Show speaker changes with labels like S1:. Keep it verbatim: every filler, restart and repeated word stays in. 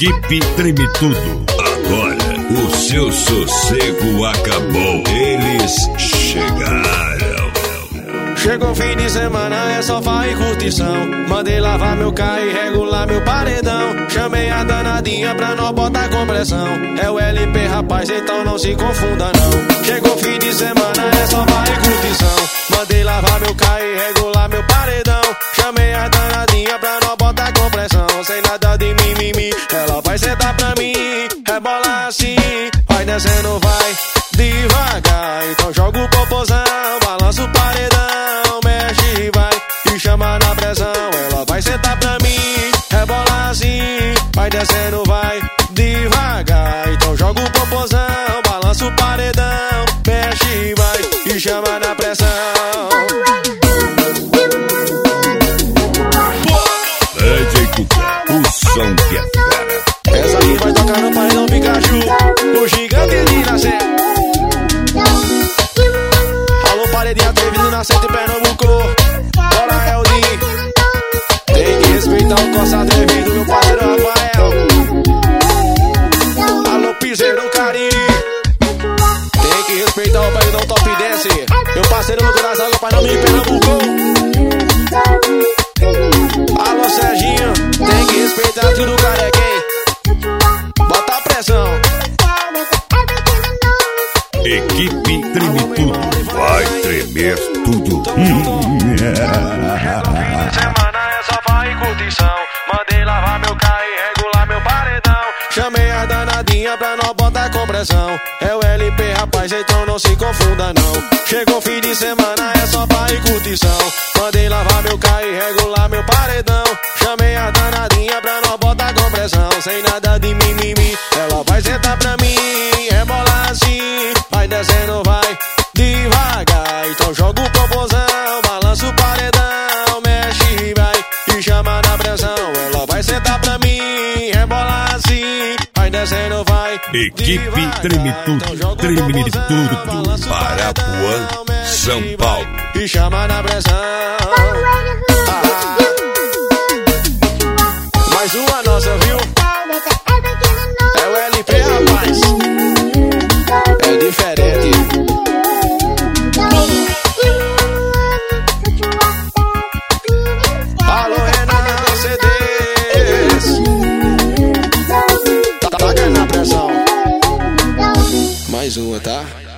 S1: Equipe Treme Tudo. Agora o seu sossego acabou. Eles chegaram.
S2: Chegou fim de semana, é sofá e curtição. Mandei lavar meu carro e regular meu paredão. Chamei a danadinha pra não botar compressão. É o L P, rapaz, então não se confunda não. Chegou fim de semana, é sofá e curtição. Mandei lavar meu carro e regular meu paredão. Chamei a danadinha pra não botar compressão. Sem nada de mimimi, ela vai sentar pra mim. Rebola assim, vai descendo, vai devagar. Então joga o popozão, balança o paredão, mexe e vai, e chama na pressão. Ela vai sentar pra mim, rebola assim, vai descendo, vai devagar. Então joga o popozão, balança o paredão, mexe e vai, e chama na pressão.
S1: D J Cuca, o som que é fera.
S2: Essa aqui vai tocar no paredão Pikachu, o gigante de nascer. Alô, paredinha atrevido, nascente em Pernambuco. Bora, Eldin. Tem que respeitar o Costa atrevido, meu parceiro Rafael. Alô, piseiro Cariri. Tem que respeitar o paredão Top Dance. Meu parceiro Lucas das Águas, Pai Nome em Pernambuco. Alô, Serginho. Tem que respeitar tudo, carequém. Bota a pressão.
S1: Equipe Treme Tudo. Vai tremer tudo.
S2: Semana é sofá e curtição. Mandei lavar meu carro e regular meu paredão. Chamei a danadinha pra não botar compressão. É o L P, rapaz, então não se confunda não. Chegou fim de semana, é sofá e curtição. Mandei lavar meu carro e regular meu paredão. Chamei a danadinha pra não botar compressão. Sem nada de mimimi, ela vai sentar pra mim. Rebola assim, vai descendo, vai devagar. Então joga o popozão, balança o paredão, mexe e vai, e chama na pressão. Ela vai sentar pra mim, rebola assim, vai descendo, vai
S1: Equipe
S2: devagar.
S1: Treme Tudo,
S2: Então
S1: treme tudo. Parapuã, São Paulo.
S2: E chama na pressão. Ah, mais uma nossa, viu? É o L P, rapaz. É diferente. Alô, Renan C Ds. Tá, tá ganhando a pressão. Mais uma, tá?